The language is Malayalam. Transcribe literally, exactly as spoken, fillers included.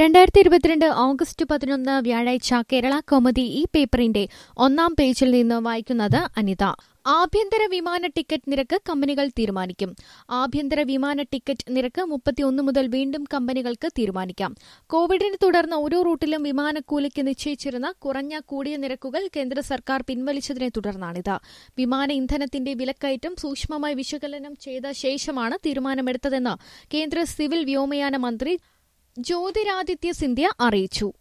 രണ്ടായിരത്തി ഇരുപത്തിരണ്ട് ഓഗസ്റ്റ് പതിനൊന്ന് വ്യാഴാഴ്ച കേരള കൗമുദി ഈ പേപ്പറിന്റെ ഒന്നാം പേജിൽ നിന്ന് വായിക്കുന്നത് അനിത. ആഭ്യന്തര വിമാന ടിക്കറ്റ് നിരക്ക് കമ്പനികൾ തീരുമാനിക്കും. ആഭ്യന്തര വിമാന ടിക്കറ്റ് നിരക്ക് മുപ്പത്തിയൊന്ന് മുതൽ വീണ്ടും കമ്പനികൾക്ക് തീരുമാനിക്കാം. കോവിഡിനെ തുടർന്ന് ഓരോ റൂട്ടിലും വിമാനക്കൂലിക്ക് നിശ്ചയിച്ചിരുന്ന കുറഞ്ഞ കൂടിയ നിരക്കുകൾ കേന്ദ്ര സർക്കാർ പിൻവലിച്ചതിനെ തുടർന്നാണിത്. വിമാന ഇന്ധനത്തിന്റെ വിലക്കയറ്റം സൂക്ഷ്മമായി വിശകലനം ചെയ്ത ശേഷമാണ് തീരുമാനമെടുത്തതെന്ന് കേന്ദ്ര സിവിൽ വ്യോമയാന മന്ത്രി ജ്യോതിരാദിത്യ സിന്ധ്യ അറിയിച്ചു.